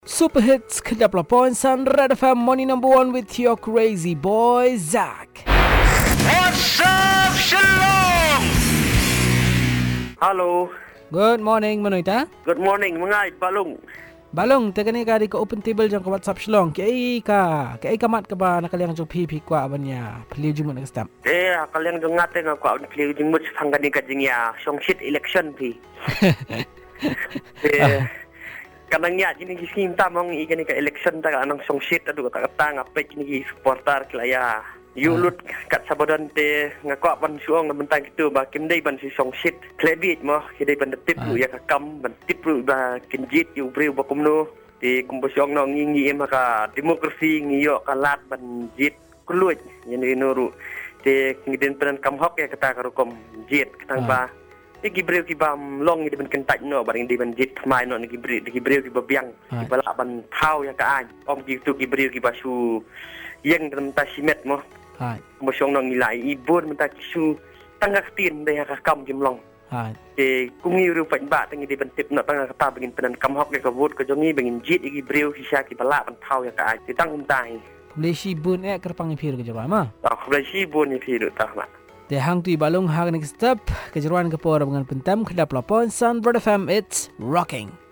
Super Hits ke-88 Red FM Morning number 1 with your crazy boy Zach. What's up, Shalom? Halo. Good morning Manoita. Good morning mga balong. Balong tegani ka di ka open table jang ka WhatsApp Shalom. Kay ka mat ka ba nakaliang jong pipi kwa abanya. Piliw jung mo nag-stamp. Kaliang jong ngate nga kwa piliw jung mo sa hanggang ka jing ya song shit election pi. Kanang ya jini gisim tamong igani ka election ta anong song shit adu ta tanga pe jini supporter klaya. Yulut kat sabodan te ngakwa ban suong mentang gitu ba kimdai ban si song shit klebit mo kidai ban tip lu ya ka kam ban tip lu ba kinjit yu breu ba kumno ti kumbosong no ngingi maka demokrasi ngiyo kalat ban jit kuluj yani nuru te ngiden penan kam hok ya kata karukom jit katang ba Igi breu ki bam long di ban kentaj no baring di ban jit mai no igi breu ki babiang ki bala ban thau ya ka an om ki tu ki breu ki basu yang dalam tasimet mo Hai. Kumbosong no ngilai ibun menta kisu tangak tin de ka kam jimlong Hai. te kungi ru pan ba tangi di ban tip no tangak kata bangin penan kam hok ya ka vot ko jongi bangin jit igi breu ki sya ki bala ban thau ya ka an ti tang umtai Malaysia bun kerpang ipir ke jaba ma. tak Malaysia bun ni firu tah ma Te hang tu balong hang next step kejeruan ke por dengan pentam ke 88 Red FM it's rocking.